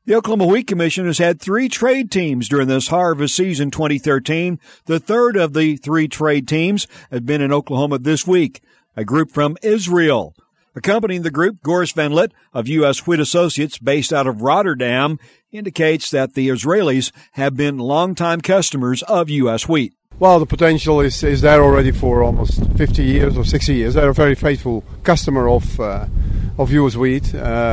The Oklahoma Wheat Commission has had 3 trade teams during this harvest season 2013. The third of the 3 trade teams has been in Oklahoma this week, a group from Israel. Accompanying the group, Goris Van Lit of U.S. Wheat Associates, based out of Rotterdam, indicates that the Israelis have been longtime customers of U.S. Wheat. Well, the potential is there already for almost 50 years or 60 years. They're a very faithful customer of U.S. Wheat.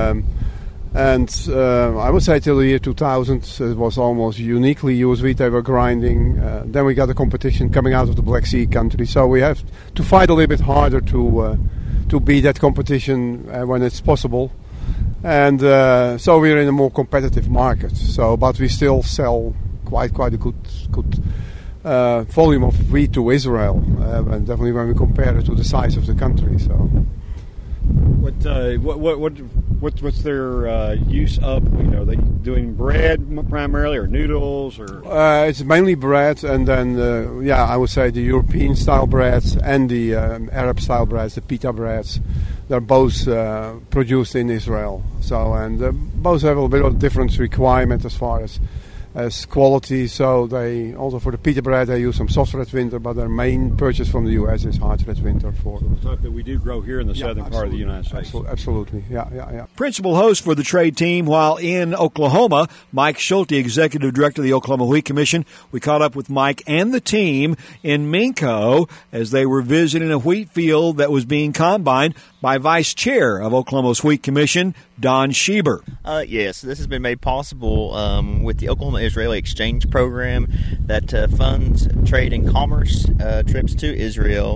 I would say till the year 2000, it was almost uniquely U.S. wheat they were grinding. Then we got the competition coming out of the Black Sea country. So we have to fight a little bit harder to beat that competition when it's possible. And so we're in a more competitive market. But we still sell quite a good volume of wheat to Israel, and definitely when we compare it to the size of the country. So. What's their use of? Are they doing bread primarily, or noodles, or? It's mainly bread, and then I would say the European style breads and the Arab style breads, the pita breads. They're both produced in Israel. So both have a bit of different requirement as far as quality. So they also, for the pita bread, they use some soft red winter, but their main purchase from the U.S. is hard red winter for the stuff that we do grow here in the southern part of the United States. Absolutely, yeah. Principal host for the trade team while in Oklahoma, Mike Schulte, Executive Director of the Oklahoma Wheat Commission. We caught up with Mike and the team in Minco as they were visiting a wheat field that was being combined by Vice Chair of Oklahoma's Wheat Commission, Don Schieber. Yes, this has been made possible with the Oklahoma-Israeli Exchange Program that funds trade and commerce trips to Israel.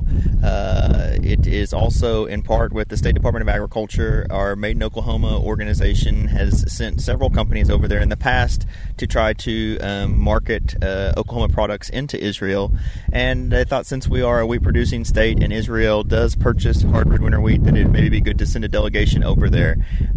It is also in part with the State Department of Agriculture. Our Made in Oklahoma organization has sent several companies over there in the past to try to market Oklahoma products into Israel. And I thought, since we are a wheat-producing state and Israel does purchase hard red winter wheat, that it may be good to send a delegation over there.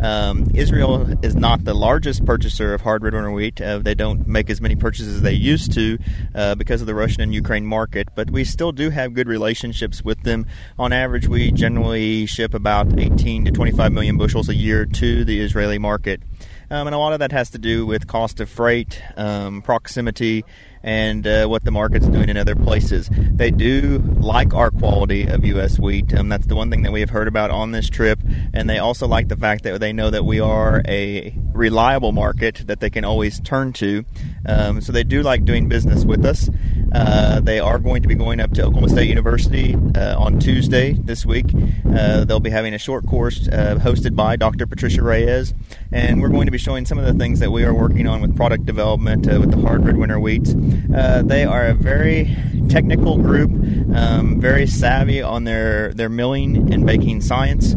Israel is not the largest purchaser of hard red winter wheat. They don't make as many purchases as they used to because of the Russian and Ukraine market, but we still do have good relationships with them. On average, we generally ship about 18 to 25 million bushels a year to the Israeli market. And a lot of that has to do with cost of freight, proximity, and what the market's doing in other places. They do like our quality of U.S. wheat. That's the one thing that we have heard about on this trip. And they also like the fact that they know that we are a reliable market that they can always turn to. So they do like doing business with us. They are going to be going up to Oklahoma State University on Tuesday this week. They'll be having a short course hosted by Dr. Patricia Reyes. And we're going to be showing some of the things that we are working on with product development with the hard red winter wheats. They are a very technical group, very savvy on their milling and baking science.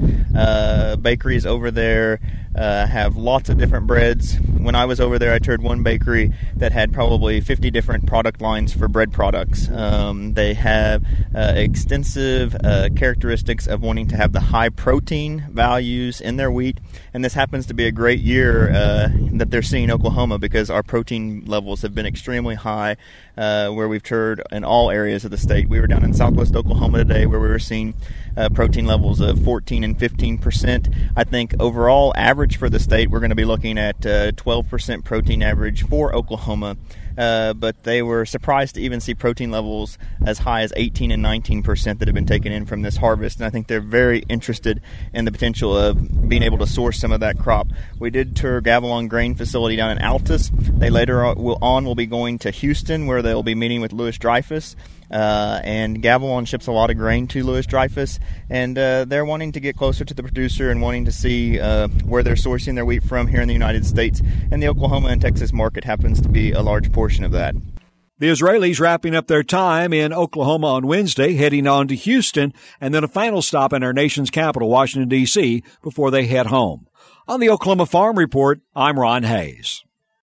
Bakeries over there have lots of different breads. When I was over there, I toured one bakery that had probably 50 different product lines for bread products. They have extensive characteristics of wanting to have the high protein values in their wheat, and this happens to be a great year that they're seeing in Oklahoma because our protein levels have been extremely high where we've toured in all areas of the state. We were down in southwest Oklahoma today where we were seeing protein levels of 14 and 15%. I think overall average for the state, we're going to be looking at 12% protein average for Oklahoma. But they were surprised to even see protein levels as high as 18 and 19% that have been taken in from this harvest. And I think they're very interested in the potential of being able to source some of that crop. We did tour Gavilon Grain Facility down in Altus. They later on will be going to Houston, where they'll be meeting with Louis Dreyfus. And Gavilon ships a lot of grain to Louis Dreyfus, and they're wanting to get closer to the producer and wanting to see where they're sourcing their wheat from here in the United States. And the Oklahoma and Texas market happens to be a large portion of that. The Israelis wrapping up their time in Oklahoma on Wednesday, heading on to Houston, and then a final stop in our nation's capital, Washington, D.C., before they head home. On the Oklahoma Farm Report, I'm Ron Hayes.